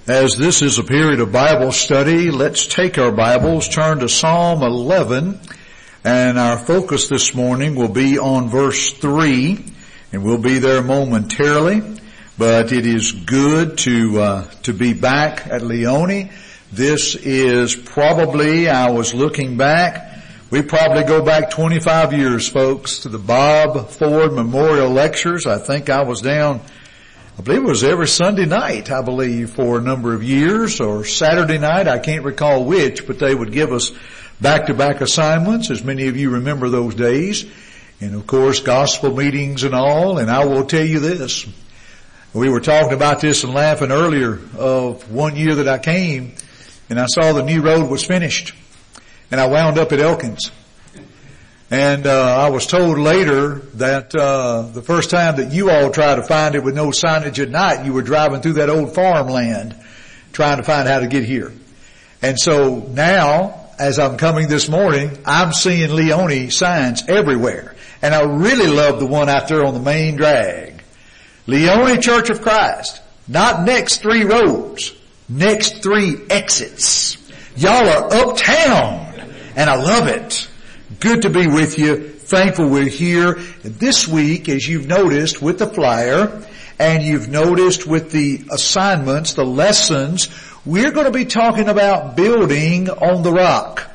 As this is a period of Bible study, let's take our Bibles, turn to Psalm 11, and our focus this morning will be on verse 3, and we'll be there momentarily, but it is good to be back at Leone. This is probably, I was looking back, we probably go back 25 years, folks, to the Bob Ford Memorial Lectures. I think I was down, I believe it was every Sunday night, I believe, for a number of years, or Saturday night, I can't recall which, but they would give us back-to-back assignments, as many of you remember those days, and of course gospel meetings and all. And I will tell you this, we were talking about this and laughing earlier of one year that I came, and I saw the new road was finished, and I wound up at Elkins. And I was told later that the first time that you all tried to find it with no signage at night, you were driving through that old farmland trying to find how to get here. And so now, as I'm coming this morning, I'm seeing Leone signs everywhere. And I really love the one out there on the main drag. Leone Church of Christ. Not next 3 roads. Next 3 exits. Y'all are uptown. And I love it. Good to be with you. Thankful we're here. And this week, as you've noticed with the flyer, and you've noticed with the assignments, the lessons, we're going to be talking about building on the rock,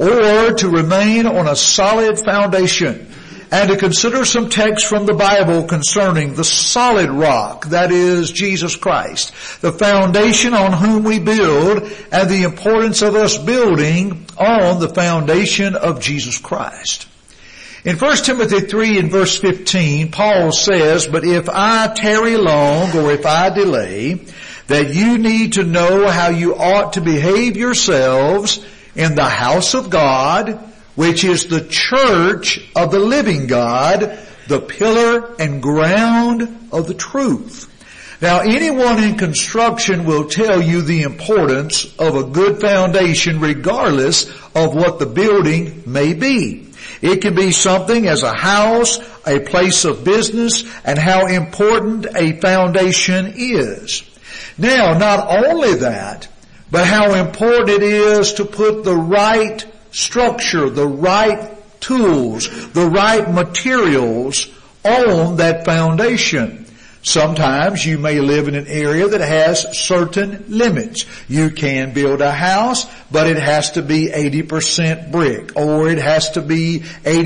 or to remain on a solid foundation, and to consider some texts from the Bible concerning the solid rock, that is Jesus Christ, the foundation on whom we build, and the importance of us building on the foundation of Jesus Christ. In 1 Timothy 3 and verse 15, Paul says, "But if I tarry long, or if I delay, that you need to know how you ought to behave yourselves in the house of God, which is the church of the living God, the pillar and ground of the truth." Now, anyone in construction will tell you the importance of a good foundation regardless of what the building may be. It can be something as a house, a place of business, and how important a foundation is. Now, not only that, but how important it is to put the right structure, the right tools, the right materials on that foundation. Sometimes you may live in an area that has certain limits. You can build a house, but it has to be 80% brick, or it has to be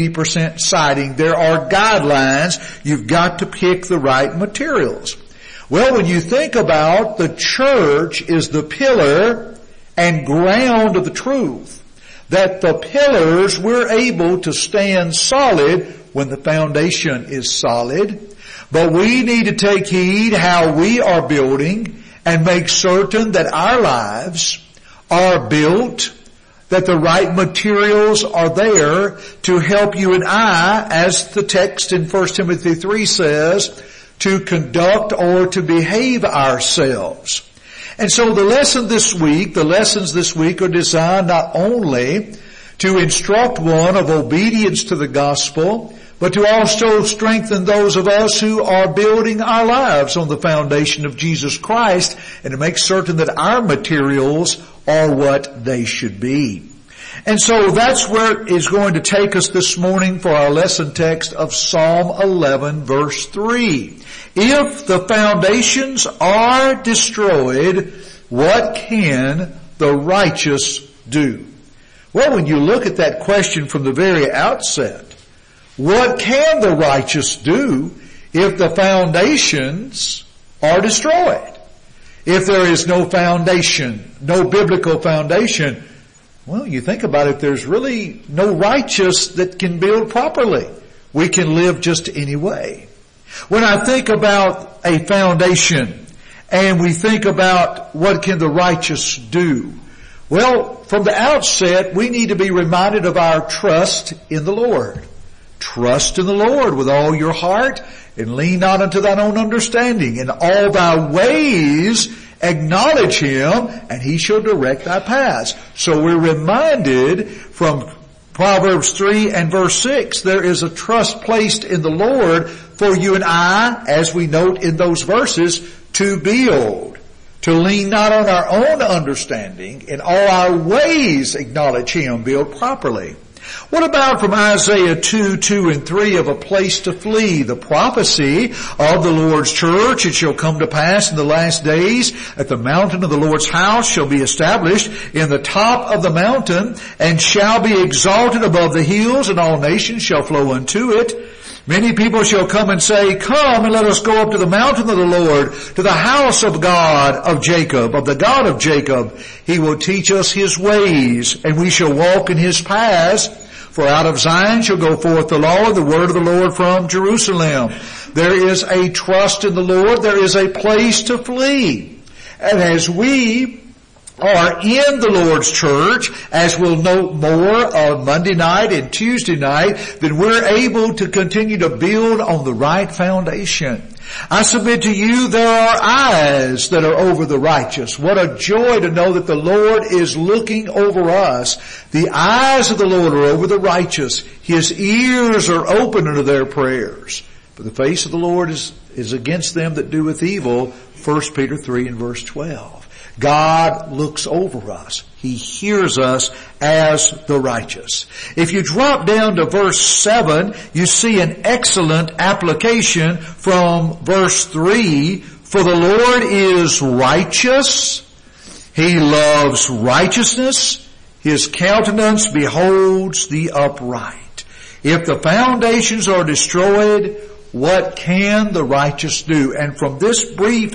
80% siding. There are guidelines. You've got to pick the right materials. Well, when you think about the church is the pillar and ground of the truth, that the pillars we're able to stand solid when the foundation is solid. But we need to take heed how we are building and make certain that our lives are built, that the right materials are there to help you and I, as the text in 1 Timothy 3 says, to conduct or to behave ourselves. And so the lessons this week are designed not only to instruct one of obedience to the gospel, but to also strengthen those of us who are building our lives on the foundation of Jesus Christ, and to make certain that our materials are what they should be. And so that's where it is going to take us this morning for our lesson text of Psalm 11 verse 3. If the foundations are destroyed, what can the righteous do? Well, when you look at that question from the very outset, what can the righteous do if the foundations are destroyed? If there is no foundation, no biblical foundation, well, you think about it, there's really no righteous that can build properly. We can live just any way. When I think about a foundation and we think about what can the righteous do, well, from the outset, we need to be reminded of our trust in the Lord. Trust in the Lord with all your heart, and lean not unto thine own understanding. In all thy ways acknowledge Him, and He shall direct thy paths. So we're reminded from Proverbs 3 and verse 6, there is a trust placed in the Lord for you and I, as we note in those verses, to build. to lean not on our own understanding, in all our ways acknowledge Him, build properly. What about from Isaiah 2 and 3 of a place to flee? The prophecy of the Lord's church, it shall come to pass in the last days that the mountain of the Lord's house shall be established in the top of the mountain and shall be exalted above the hills, and all nations shall flow unto it. Many people shall come and say, come and let us go up to the mountain of the Lord, to the house of God of Jacob, of the God of Jacob. He will teach us His ways, and we shall walk in His paths. For out of Zion shall go forth the law, the word of the Lord from Jerusalem. There is a trust in the Lord. There is a place to flee. And as we are in the Lord's church, as we'll note more on Monday night and Tuesday night, then we're able to continue to build on the right foundation. I submit to you, there are eyes that are over the righteous. What a joy to know that the Lord is looking over us. The eyes of the Lord are over the righteous. His ears are open unto their prayers. But the face of the Lord is against them that doeth evil. 1 Peter 3 and verse 12. God looks over us. He hears us as the righteous. If you drop down to verse 7, you see an excellent application from verse 3. For the Lord is righteous. He loves righteousness. His countenance beholds the upright. If the foundations are destroyed, what can the righteous do? And from this brief,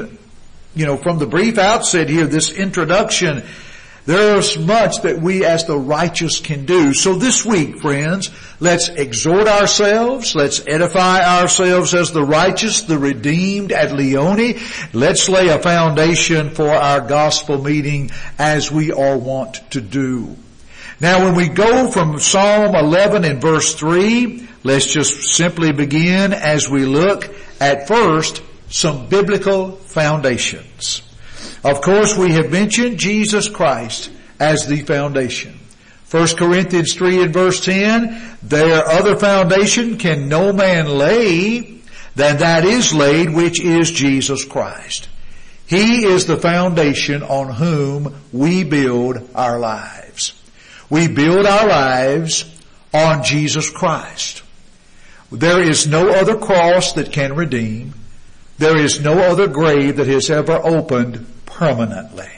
from the brief outset here, this introduction, there's much that we as the righteous can do. So this week, friends, let's exhort ourselves. Let's edify ourselves as the righteous, the redeemed at Leone. Let's lay a foundation for our gospel meeting as we all want to do. Now when we go from Psalm 11 and verse 3, let's just simply begin as we look at first some biblical foundations. Of course, we have mentioned Jesus Christ as the foundation. 1 Corinthians 3 and verse 10, their other foundation can no man lay than that is laid, which is Jesus Christ. He is the foundation on whom we build our lives. We build our lives on Jesus Christ. There is no other cross that can redeem. There is no other grave that has ever opened permanently.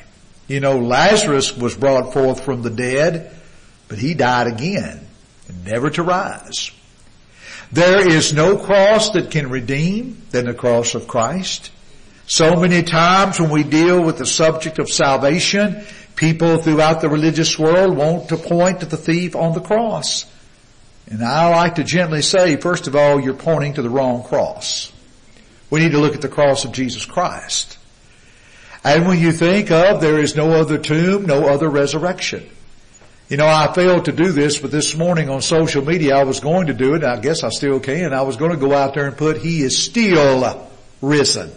Lazarus was brought forth from the dead, but he died again, never to rise. There is no cross that can redeem than the cross of Christ. So many times when we deal with the subject of salvation, people throughout the religious world want to point to the thief on the cross. And I like to gently say, first of all, you're pointing to the wrong cross. We need to look at the cross of Jesus Christ. And when you think of there is no other tomb, no other resurrection. I failed to do this, but this morning on social media I was going to do it, and I guess I still can. I was going to go out there and put, He is still risen.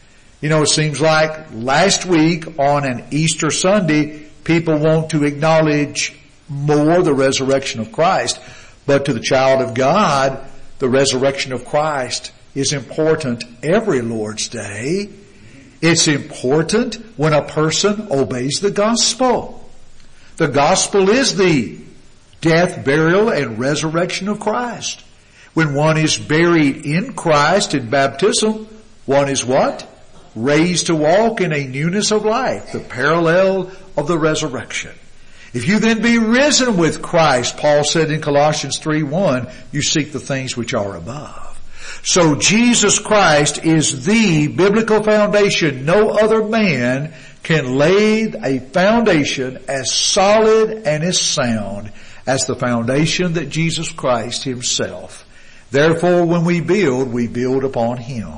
It seems like last week on an Easter Sunday, people want to acknowledge more the resurrection of Christ. But to the child of God, the resurrection of Christ is important every Lord's Day. It's important when a person obeys the gospel. The gospel is the death, burial, and resurrection of Christ. When one is buried in Christ in baptism, one is what? Raised to walk in a newness of life, the parallel of the resurrection. If you then be risen with Christ, Paul said in Colossians 3:1, you seek the things which are above. So Jesus Christ is the biblical foundation. No other man can lay a foundation as solid and as sound as the foundation that Jesus Christ Himself. Therefore, when we build upon Him.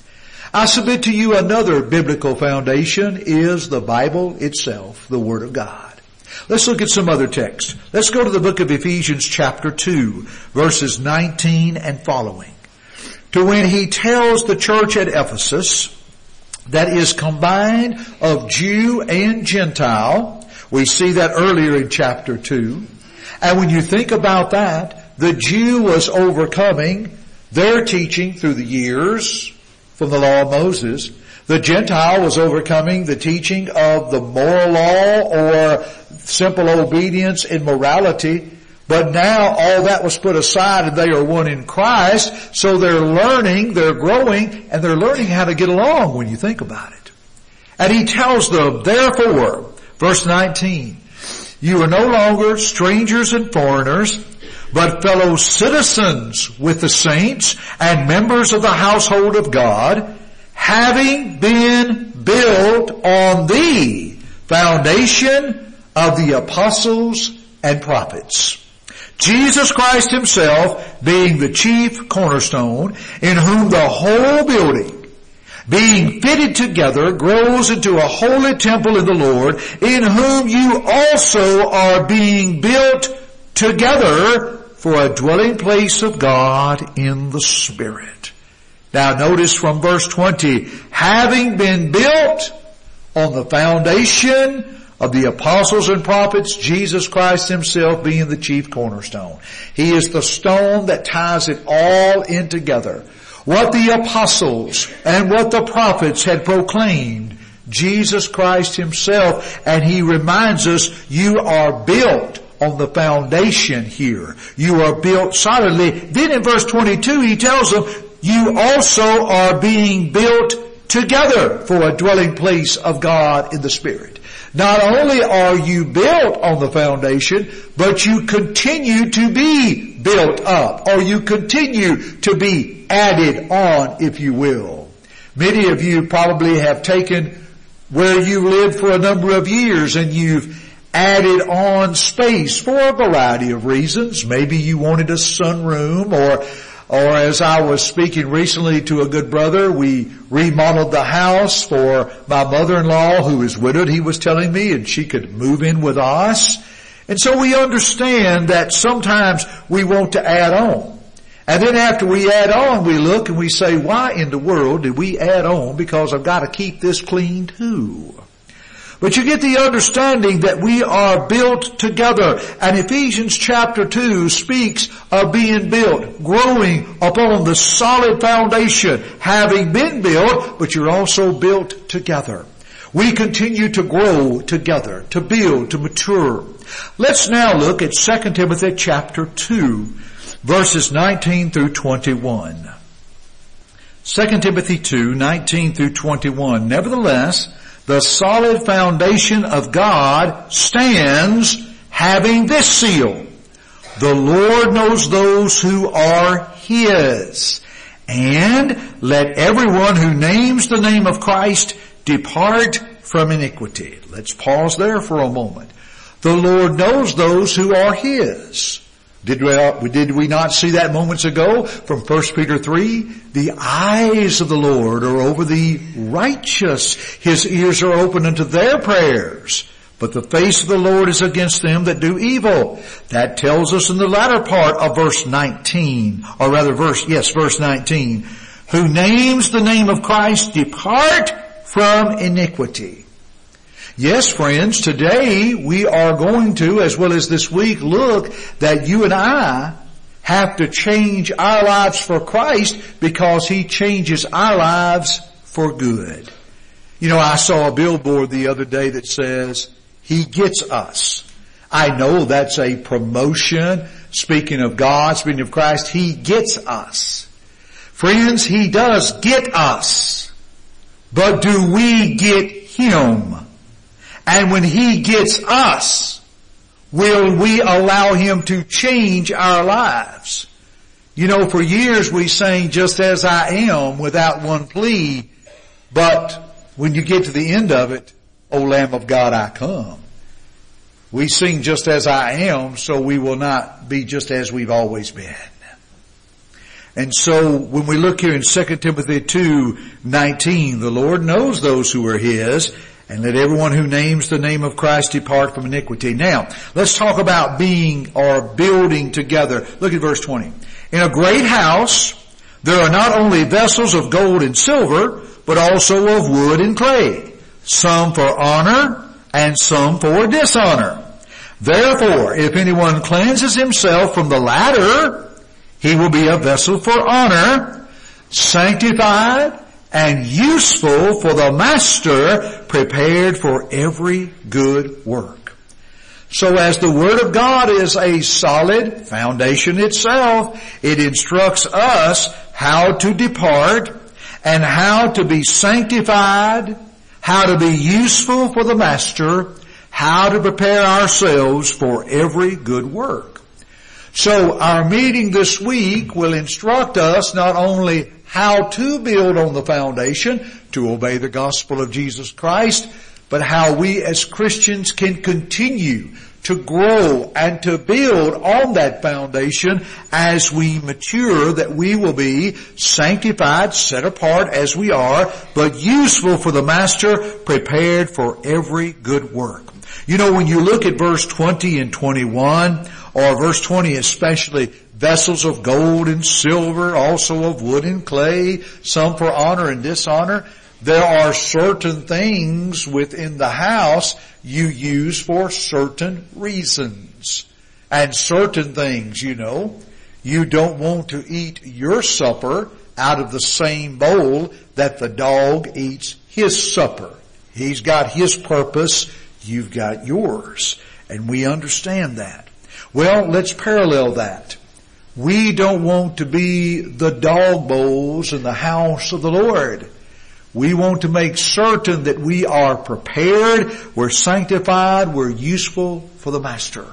I submit to you another biblical foundation is the Bible itself, the Word of God. Let's look at some other texts. Let's go to the book of Ephesians chapter 2, verses 19 and following. To when he tells the church at Ephesus that is combined of Jew and Gentile. We see that earlier in chapter 2. And when you think about that, the Jew was overcoming their teaching through the years from the law of Moses. The Gentile was overcoming the teaching of the moral law or simple obedience in morality. But now all that was put aside and they are one in Christ. So they're learning, they're growing, and they're learning how to get along when you think about it. And he tells them, therefore, verse 19, you are no longer strangers and foreigners, but fellow citizens with the saints and members of the household of God, having been built on the foundation of the apostles and prophets. Jesus Christ himself being the chief cornerstone, in whom the whole building, being fitted together, grows into a holy temple in the Lord, in whom you also are being built together for a dwelling place of God in the Spirit. Now notice from verse 20, having been built on the foundation of the apostles and prophets, Jesus Christ himself being the chief cornerstone. He is the stone that ties it all in together. What the apostles and what the prophets had proclaimed, Jesus Christ himself, and he reminds us, you are built on the foundation here. You are built solidly. Then in verse 22 he tells them, you also are being built together for a dwelling place of God in the Spirit. Not only are you built on the foundation, but you continue to be built up, or you continue to be added on, if you will. Many of you probably have taken where you lived for a number of years and you've added on space for a variety of reasons. Maybe you wanted a sunroom, or as I was speaking recently to a good brother, we remodeled the house for my mother-in-law who is widowed, he was telling me, and she could move in with us. And so we understand that sometimes we want to add on. And then after we add on, we look and we say, why in the world did we add on? Because I've got to keep this clean too. But you get the understanding that we are built together. And Ephesians chapter 2 speaks of being built, growing upon the solid foundation, having been built, but you're also built together. We continue to grow together, to build, to mature. Let's now look at 2 Timothy chapter 2, verses 19 through 21. 2 Timothy 2, 19 through 21. Nevertheless, the solid foundation of God stands, having this seal. The Lord knows those who are his. And let everyone who names the name of Christ depart from iniquity. Let's pause there for a moment. The Lord knows those who are his. Did we not see that moments ago from 1 Peter 3? The eyes of the Lord are over the righteous. His ears are open unto their prayers. But the face of the Lord is against them that do evil. That tells us in the latter part of verse 19, or rather verse 19, who names the name of Christ, depart from iniquity. Yes, friends, today we are going to, as well as this week, look that you and I have to change our lives for Christ because he changes our lives for good. You know, I saw a billboard the other day that says, he gets us. I know that's a promotion. Speaking of God, speaking of Christ, he gets us. Friends, he does get us. But do we get him? And when he gets us, will we allow him to change our lives? You know, for years we sang just as I am without one plea, but when you get to the end of it, O Lamb of God, I come. We sing just as I am, so we will not be just as we've always been. And so when we look here in 2 Timothy 2:19, the Lord knows those who are his, and let everyone who names the name of Christ depart from iniquity. Now, let's talk about being or building together. Look at verse 20. In a great house, there are not only vessels of gold and silver, but also of wood and clay, some for honor and some for dishonor. Therefore, if anyone cleanses himself from the latter, he will be a vessel for honor, sanctified and useful for the master, prepared for every good work. So as the Word of God is a solid foundation itself, it instructs us how to depart and how to be sanctified, how to be useful for the master, how to prepare ourselves for every good work. So our meeting this week will instruct us not only how to build on the foundation to obey the gospel of Jesus Christ, but how we as Christians can continue to grow and to build on that foundation as we mature, that we will be sanctified, set apart as we are, but useful for the master, prepared for every good work. You know, when you look at verse 20 and 21, or verse 20 especially, vessels of gold and silver, also of wood and clay, some for honor and dishonor. There are certain things within the house you use for certain reasons. And certain things, you know, you don't want to eat your supper out of the same bowl that the dog eats his supper. He's got his purpose, you've got yours. And we understand that. Well, let's parallel that. We don't want to be the dog bowls in the house of the Lord. We want to make certain that we are prepared, we're sanctified, we're useful for the master.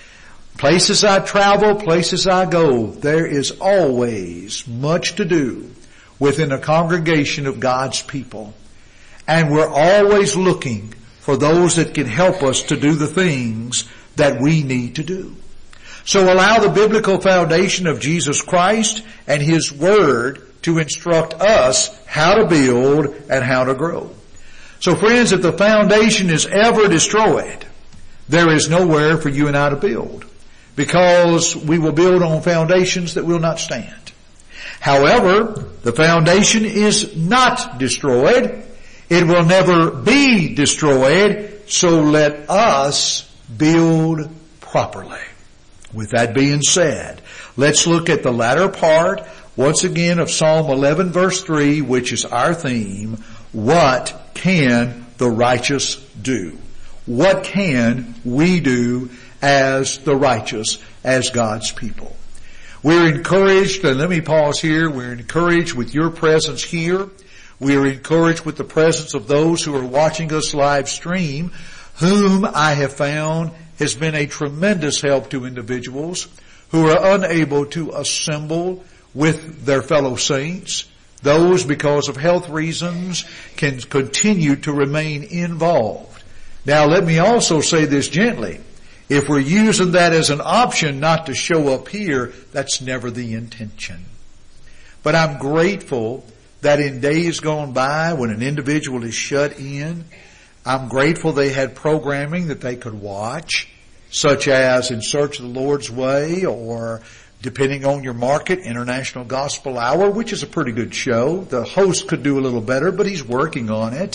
Places I travel, places I go, there is always much to do within a congregation of God's people. And we're always looking for those that can help us to do the things that we need to do. So allow the biblical foundation of Jesus Christ and His Word to instruct us how to build and how to grow. So friends, if the foundation is ever destroyed, there is nowhere for you and I to build, because we will build on foundations that will not stand. However, the foundation is not destroyed. It will never be destroyed, so let us build properly. With that being said, let's look at the latter part once again of Psalm 11 verse 3, which is our theme. What can the righteous do? What can we do as the righteous, as God's people? We're encouraged, and let me pause here, we're encouraged with your presence here. We are encouraged with the presence of those who are watching us live stream, whom I have found has been a tremendous help to individuals who are unable to assemble with their fellow saints. Those, because of health reasons, can continue to remain involved. Now, let me also say this gently. If we're using that as an option not to show up here, that's never the intention. But I'm grateful that in days gone by when an individual is shut in, I'm grateful they had programming that they could watch, such as In Search of the Lord's Way, or depending on your market, International Gospel Hour, which is a pretty good show. The host could do a little better, but he's working on it.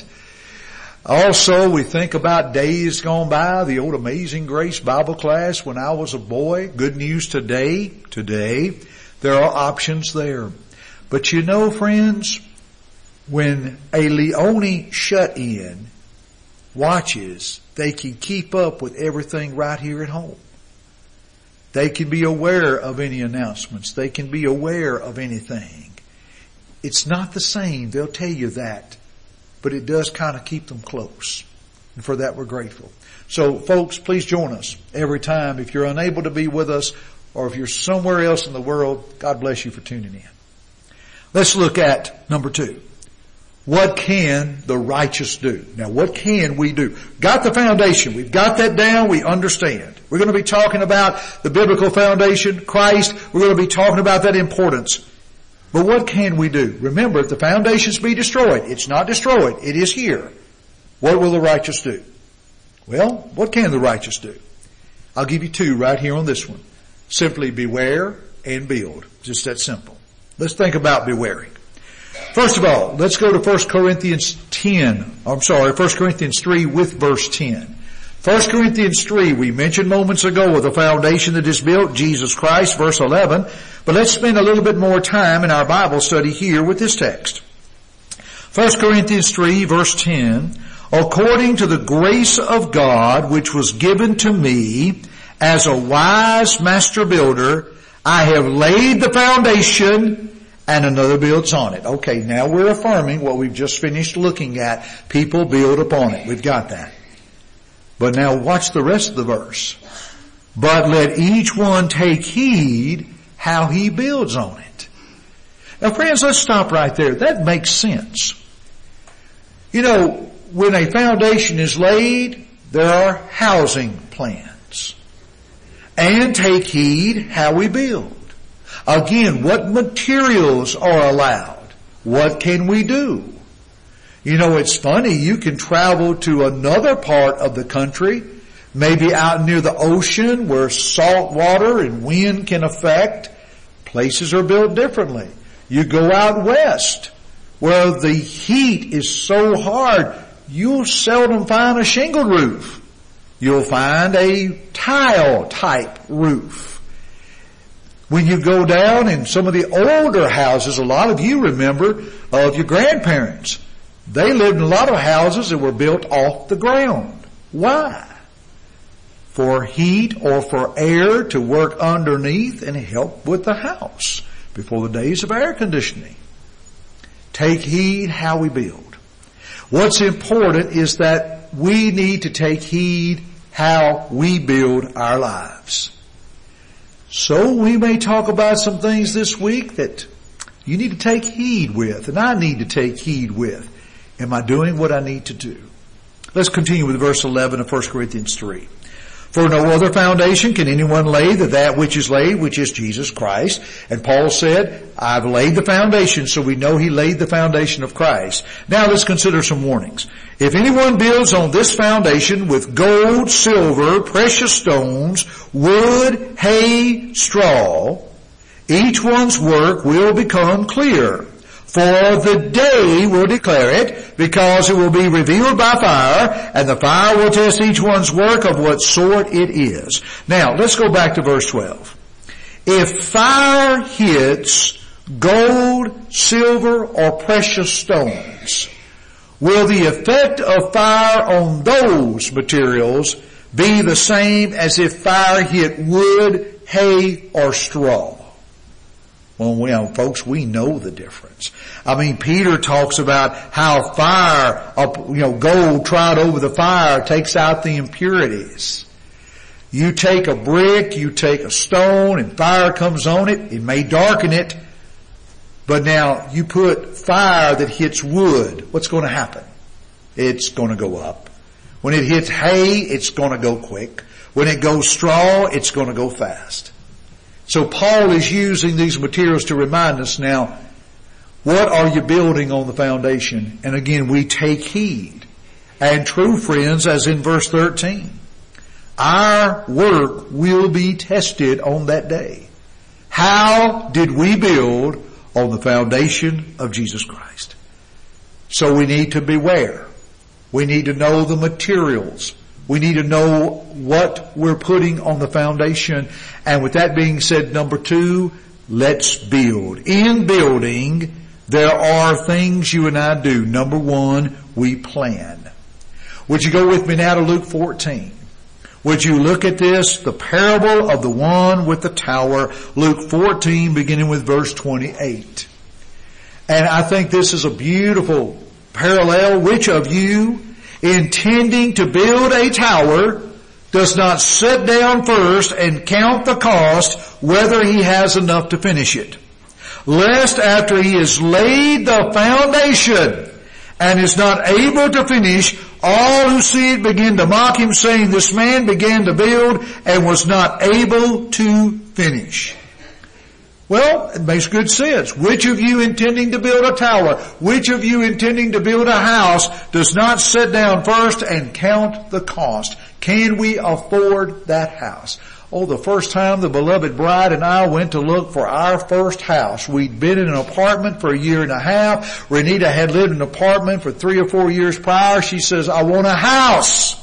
Also, we think about days gone by, the old Amazing Grace Bible class when I was a boy. Good News Today. Today, there are options there. But you know, friends, when a Leone shut-in watches, they can keep up with everything right here at home. They can be aware of any announcements. They can be aware of anything. It's not the same, they'll tell you that, but it does kind of keep them close. And for that we're grateful. So folks, please join us every time. If you're unable to be with us, or if you're somewhere else in the world, God bless you for tuning in. Let's look at number 2. What can the righteous do? Now, what can we do? Got the foundation. We've got that down. We understand. We're going to be talking about the biblical foundation, Christ. We're going to be talking about that importance. But what can we do? Remember, if the foundations be destroyed, it's not destroyed. It is here. What will the righteous do? Well, what can the righteous do? I'll give you 2 right here on this one. Simply beware and build. Just that simple. Let's think about bewaring. First of all, let's go to 1 Corinthians 3 with verse 10. 1 Corinthians 3, we mentioned moments ago with the foundation that is built, Jesus Christ, verse 11. But let's spend a little bit more time in our Bible study here with this text. 1 Corinthians 3 verse 10, according to the grace of God which was given to me as a wise master builder, I have laid the foundation and another builds on it. Okay, now we're affirming what we've just finished looking at. People build upon it. We've got that. But now watch the rest of the verse. But let each one take heed how he builds on it. Now friends, let's stop right there. That makes sense. You know, when a foundation is laid, there are housing plans. And take heed how we build. Again, what materials are allowed? What can we do? You know, it's funny, you can travel to another part of the country, maybe out near the ocean where salt water and wind can affect. Places are built differently. You go out west where the heat is so hard, you'll seldom find a shingled roof. You'll find a tile type roof. When you go down in some of the older houses, a lot of you remember of your grandparents. They lived in a lot of houses that were built off the ground. Why? For heat or for air to work underneath and help with the house before the days of air conditioning. Take heed how we build. What's important is that we need to take heed how we build our lives. So we may talk about some things this week that you need to take heed with, and I need to take heed with. Am I doing what I need to do? Let's continue with verse 11 of 1 Corinthians 3. For no other foundation can anyone lay than that which is laid, which is Jesus Christ. And Paul said, I've laid the foundation, so we know he laid the foundation of Christ. Now let's consider some warnings. If anyone builds on this foundation with gold, silver, precious stones, wood, hay, straw, each one's work will become clear. For the day will declare it, because it will be revealed by fire, and the fire will test each one's work of what sort it is. Now, let's go back to verse 12. If fire hits gold, silver, or precious stones, will the effect of fire on those materials be the same as if fire hit wood, hay, or straw? Well, folks, we know the difference. I mean, Peter talks about how fire, gold tried over the fire takes out the impurities. You take a brick, you take a stone, and fire comes on it. It may darken it, but now you put fire that hits wood. What's going to happen? It's going to go up. When it hits hay, it's going to go quick. When it goes straw, it's going to go fast. So Paul is using these materials to remind us now, what are you building on the foundation? And again, we take heed. And true friends, as in verse 13, our work will be tested on that day. How did we build on the foundation of Jesus Christ? So we need to beware. We need to know the materials. We need to know what we're putting on the foundation. And with that being said, number 2, let's build. In building, there are things you and I do. Number 1, we plan. Would you go with me now to Luke 14? Would you look at this, the parable of the one with the tower, Luke 14, beginning with verse 28. And I think this is a beautiful parallel. Which of you, intending to build a tower, does not sit down first and count the cost, whether he has enough to finish it? Lest after he has laid the foundation and is not able to finish, all who see it begin to mock him, saying, this man began to build and was not able to finish. Well, it makes good sense. Which of you intending to build a tower, which of you intending to build a house, does not sit down first and count the cost? Can we afford that house? Oh, the first time the beloved bride and I went to look for our first house, we'd been in an apartment for 1.5 years. Renita had lived in an apartment for 3 or 4 years prior. She says, I want a house.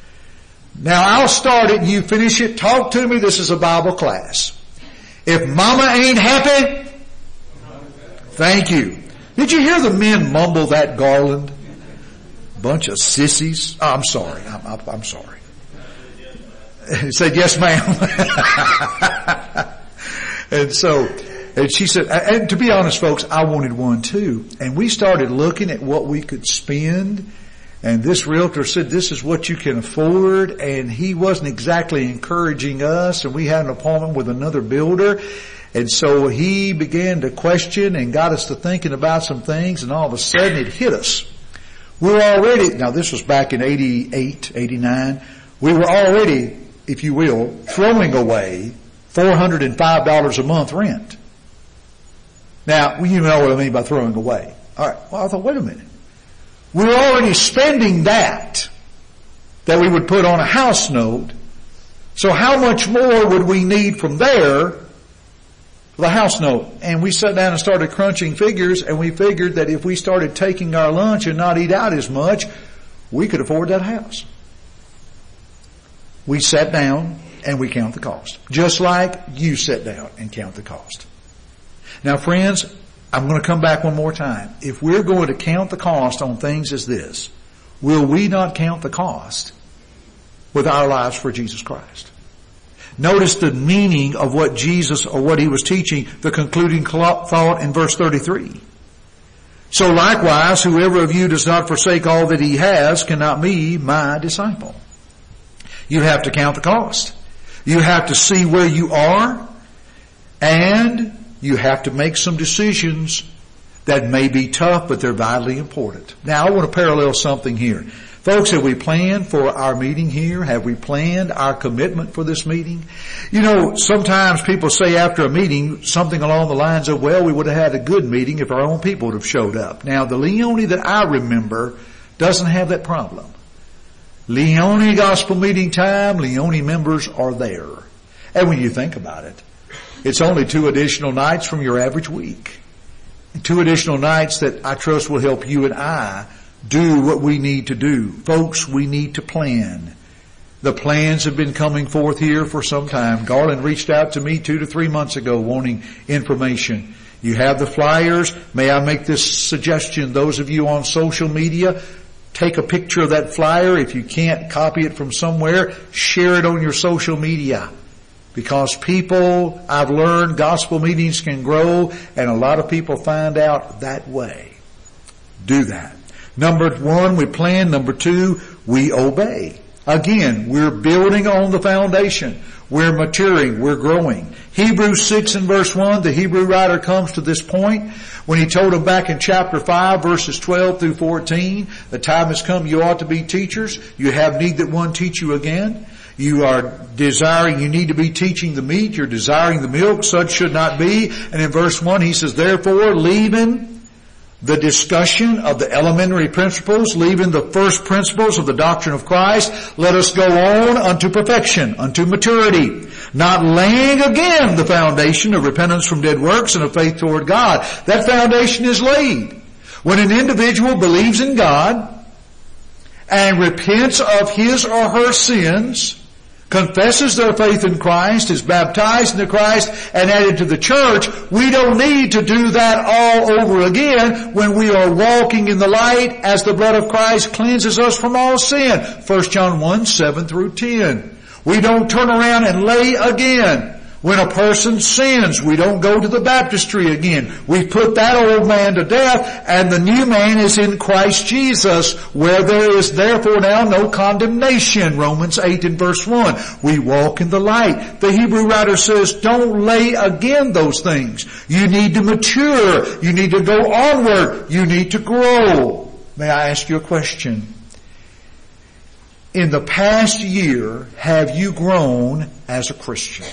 Now I'll start it, you finish it, talk to me, this is a Bible class. If mama ain't happy, thank you. Did you hear the men mumble that, Garland? Bunch of sissies. Oh, I'm sorry. I'm sorry. He said, yes, ma'am. And she said, and to be honest, folks, I wanted one too. And we started looking at what we could spend. And this realtor said, this is what you can afford. And he wasn't exactly encouraging us. And we had an appointment with another builder. And so he began to question and got us to thinking about some things. And all of a sudden it hit us. We're already, now this was back in 88, 89. We were already, if you will, throwing away $405 a month rent. Now, you know what I mean by throwing away. All right. Well, I thought, wait a minute. We're already spending that we would put on a house note. So how much more would we need from there for the house note? And we sat down and started crunching figures, and we figured that if we started taking our lunch and not eat out as much, we could afford that house. We sat down and we count the cost. Just like you sit down and count the cost. Now friends, I'm going to come back one more time. If we're going to count the cost on things as this, will we not count the cost with our lives for Jesus Christ? Notice the meaning of what Jesus, or what he was teaching, the concluding thought in verse 33. So likewise, whoever of you does not forsake all that he has cannot be my disciple. You have to count the cost. You have to see where you are, and you have to make some decisions that may be tough, but they're vitally important. Now, I want to parallel something here. Folks, have we planned for our meeting here? Have we planned our commitment for this meeting? You know, sometimes people say after a meeting something along the lines of, well, we would have had a good meeting if our own people would have showed up. Now, the Leone that I remember doesn't have that problem. Leone gospel meeting time, Leone members are there. And when you think about it, it's only 2 additional nights from your average week. 2 additional nights that I trust will help you and I do what we need to do. Folks, we need to plan. The plans have been coming forth here for some time. Garland reached out to me 2 to 3 months ago wanting information. You have the flyers. May I make this suggestion? Those of you on social media, take a picture of that flyer. If you can't copy it from somewhere, share it on your social media. Because people, I've learned, gospel meetings can grow, and a lot of people find out that way. Do that. Number 1, we plan. Number 2, we obey. Again, we're building on the foundation. We're maturing. We're growing. Hebrews 6 and verse 1, the Hebrew writer comes to this point when he told them back in chapter 5, verses 12 through 14, the time has come, you ought to be teachers. You have need that one teach you again. You are desiring, you need to be teaching the meat. You're desiring the milk. Such should not be. And in verse 1 he says, therefore, leaving the discussion of the elementary principles, leaving the first principles of the doctrine of Christ, let us go on unto perfection, unto maturity, not laying again the foundation of repentance from dead works and of faith toward God. That foundation is laid. When an individual believes in God and repents of his or her sins, confesses their faith in Christ, is baptized into Christ, and added to the church, we don't need to do that all over again when we are walking in the light as the blood of Christ cleanses us from all sin. 1 John 1, 7 through 10. We don't turn around and lay again. When a person sins, we don't go to the baptistry again. We put that old man to death, and the new man is in Christ Jesus, where there is therefore now no condemnation. Romans 8 and verse 1. We walk in the light. The Hebrew writer says, don't lay again those things. You need to mature. You need to go onward. You need to grow. May I ask you a question? In the past year, have you grown as a Christian?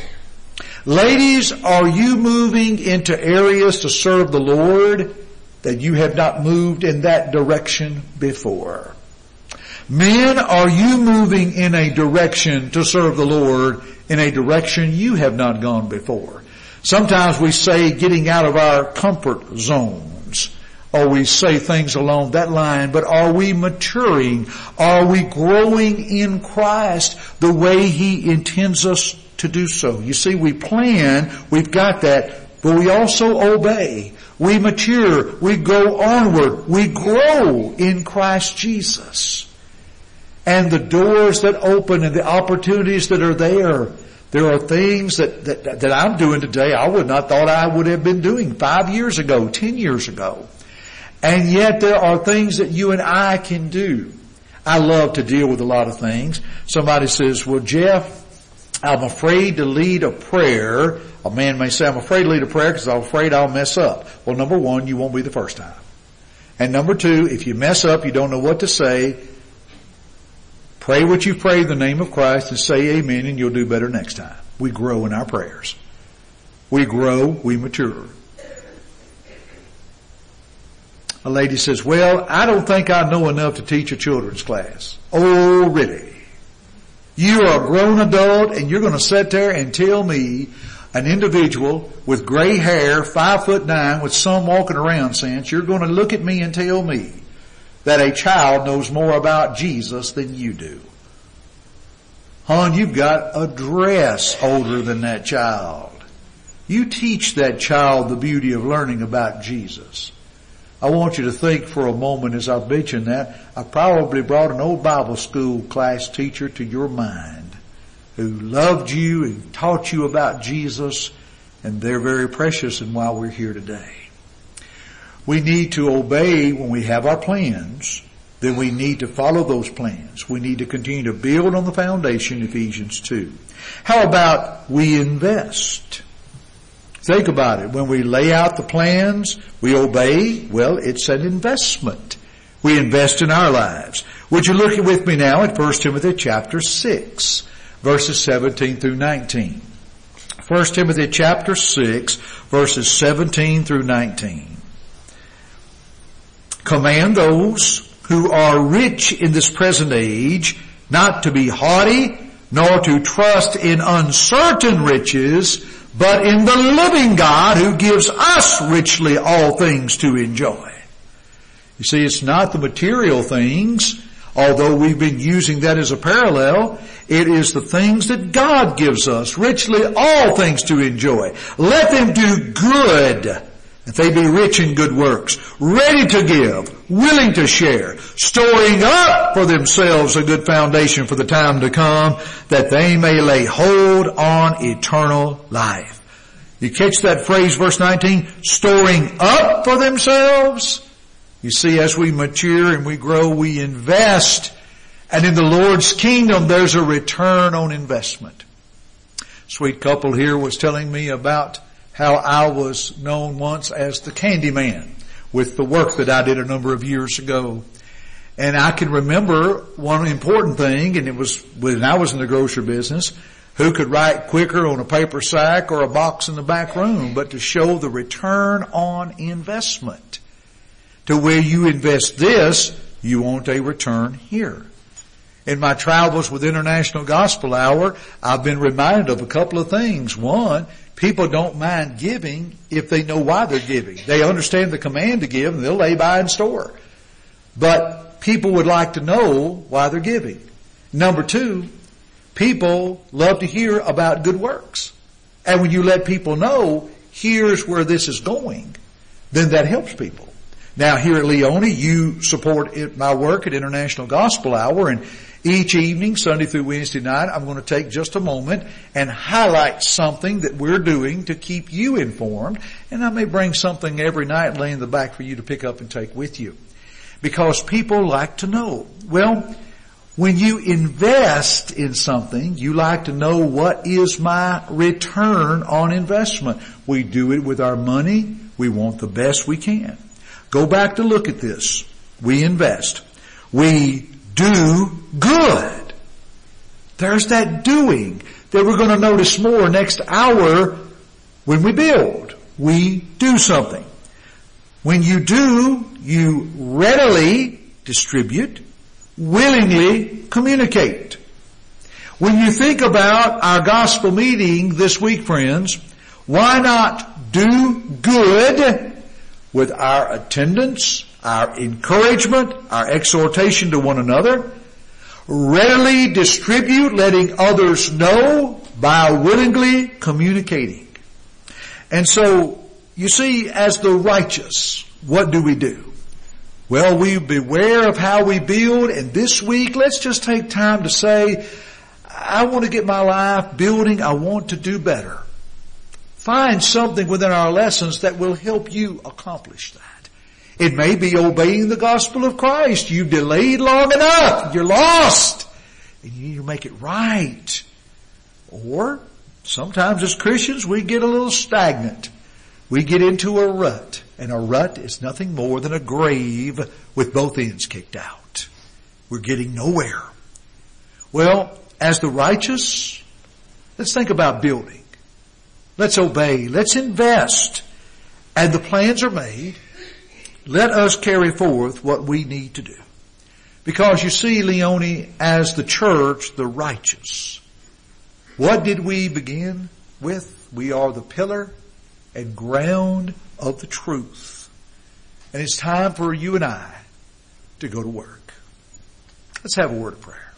Ladies, are you moving into areas to serve the Lord that you have not moved in that direction before? Men, are you moving in a direction to serve the Lord in a direction you have not gone before? Sometimes we say getting out of our comfort zones, or we say things along that line, but are we maturing? Are we growing in Christ the way He intends us to do so? You see, we plan, we've got that, but we also obey. We mature. We go onward. We grow in Christ Jesus. And the doors that open and the opportunities that are there are things that I'm doing today I would not thought I would have been doing 5 years ago, 10 years ago. And yet there are things that you and I can do. I love to deal with a lot of things. Somebody says, well, Jeff, I'm afraid to lead a prayer. A man may say, I'm afraid to lead a prayer because I'm afraid I'll mess up. Well, number one, you won't be the first time. And number two, if you mess up, you don't know what to say, pray what you pray in the name of Christ and say amen, and you'll do better next time. We grow in our prayers. We grow, we mature. A lady says, well, I don't think I know enough to teach a children's class. Oh, really? You are a grown adult and you're going to sit there and tell me, an individual with gray hair, 5'9", with some walking around sense, you're going to look at me and tell me that a child knows more about Jesus than you do. Hon, you've got a dress older than that child. You teach that child the beauty of learning about Jesus. I want you to think for a moment as I mention that, I probably brought an old Bible school class teacher to your mind who loved you and taught you about Jesus, and they're very precious in why we're here today. We need to obey when we have our plans, then we need to follow those plans. We need to continue to build on the foundation, Ephesians 2. How about we invest? Think about it. When we lay out the plans, we obey, well, it's an investment. We invest in our lives. Would you look with me now at 1 Timothy chapter 6, verses 17 through 19. 1 Timothy chapter 6, verses 17 through 19. Command those who are rich in this present age not to be haughty, nor to trust in uncertain riches, but in the living God who gives us richly all things to enjoy. You see, it's not the material things, although we've been using that as a parallel. It is the things that God gives us richly all things to enjoy. Let them do good, that they be rich in good works, ready to give, willing to share, storing up for themselves a good foundation for the time to come, that they may lay hold on eternal life. You catch that phrase, verse 19, storing up for themselves? You see, as we mature and we grow, we invest. And in the Lord's kingdom, there's a return on investment. Sweet couple here was telling me about how I was known once as the candy man with the work that I did a number of years ago. And I can remember one important thing, and it was when I was in the grocery business, who could write quicker on a paper sack or a box in the back room, but to show the return on investment. To where you invest this, you want a return here. In my travels with International Gospel Hour, I've been reminded of a couple of things. One, people don't mind giving if they know why they're giving. They understand the command to give and they'll lay by and store. But people would like to know why they're giving. Number two, people love to hear about good works. And when you let people know, here's where this is going, then that helps people. Now here at Leone, you support my work at International Gospel Hour, and each evening, Sunday through Wednesday night, I'm going to take just a moment and highlight something that we're doing to keep you informed, and I may bring something every night and lay in the back for you to pick up and take with you. Because people like to know. Well, when you invest in something, you like to know what is my return on investment. We do it with our money. We want the best we can. Go back to look at this. We invest. We do good. There's that doing that we're going to notice more next hour when we build. We do something. When you do, you readily distribute, willingly communicate. When you think about our gospel meeting this week, friends, why not do good with our attendance, our encouragement, our exhortation to one another, readily distribute, letting others know by willingly communicating. And so you see, as the righteous, what do? Well, we beware of how we build, and this week, let's just take time to say, I want to get my life building, I want to do better. Find something within our lessons that will help you accomplish that. It may be obeying the gospel of Christ. You've delayed long enough. You're lost. And you need to make it right. Or, sometimes as Christians, we get a little stagnant. We get into a rut. And a rut is nothing more than a grave with both ends kicked out. We're getting nowhere. Well, as the righteous, let's think about building. Let's obey. Let's invest. And the plans are made. Let us carry forth what we need to do. Because you see, Leone, as the church, the righteous, what did we begin with? We are the pillar and ground of the truth. And it's time for you and I to go to work. Let's have a word of prayer.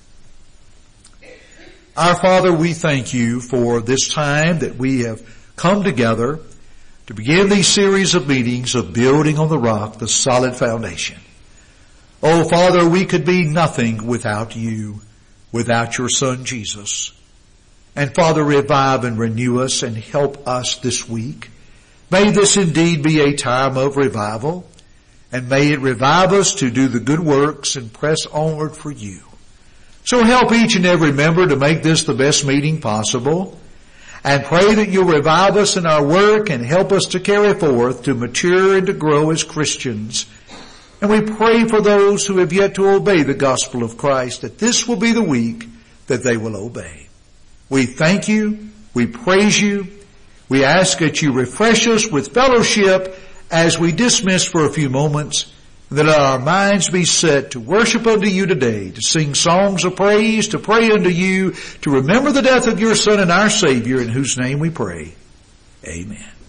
Our Father, we thank you for this time that we have come together to begin these series of meetings of building on the rock, the solid foundation. Oh, Father, we could be nothing without you, without your Son, Jesus. And Father, revive and renew us and help us this week. May this indeed be a time of revival, and may it revive us to do the good works and press onward for you. So help each and every member to make this the best meeting possible, and pray that you'll revive us in our work and help us to carry forth, to mature and to grow as Christians. And we pray for those who have yet to obey the gospel of Christ, that this will be the week that they will obey. We thank you. We praise you. We ask that you refresh us with fellowship as we dismiss for a few moments, and that our minds be set to worship unto you today, to sing songs of praise, to pray unto you, to remember the death of your Son and our Savior, in whose name we pray. Amen.